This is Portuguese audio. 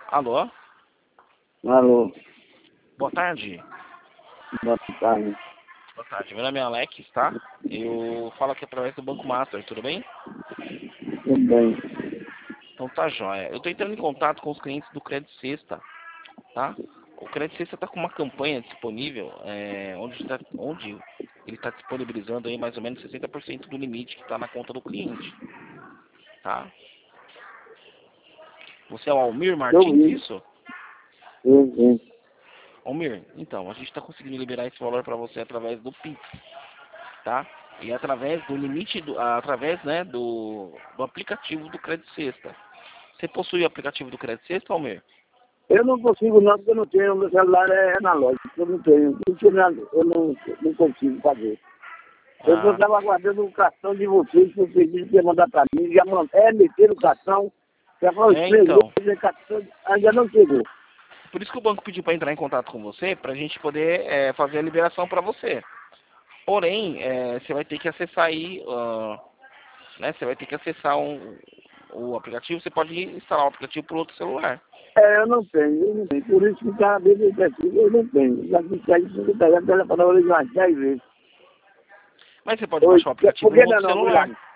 Alô? Alô, Boa tarde. boa tarde. Boa tarde. Meu nome é Alex, tá? Eu falo aqui através do Banco Master, tudo bem? Tudo bem. Então tá jóia. Eu tô entrando em contato com os clientes do Crédito Sexta, tá? O Crédito Sexta tá com uma campanha disponível, onde ele está disponibilizando aí mais ou menos 60% do limite que está na conta do cliente, tá? Você é o Almir Eu Martins, vi. isso? Sim. Almir, então, a gente está conseguindo liberar esse valor para você através do Pix, tá? E através do limite, através, né, do aplicativo do Crédito Sexta. Você possui o aplicativo do Crédito Sexta, Almir? Eu não consigo não, porque eu não tenho, meu celular é analógico, eu não tenho. Eu não consigo fazer. Eu Ah, estava aguardando o cartão de vocês, que eu pedi que ia mandar para mim, já meter o cartão, já falou é 3 vezes, então. o cartão ainda não chegou. Por isso que o banco pediu para entrar em contato com você, para a gente poder fazer a liberação para você. Porém, você vai ter que acessar aí, né? Você vai ter que acessar o aplicativo. Você pode instalar o aplicativo por outro celular. Eu não tenho. Por isso que cada vez eu preciso, eu não tenho. Já que aí você pegar a telefone umas 10 vezes. Mas você pode baixar o aplicativo Por que no outro não, celular. Milagre?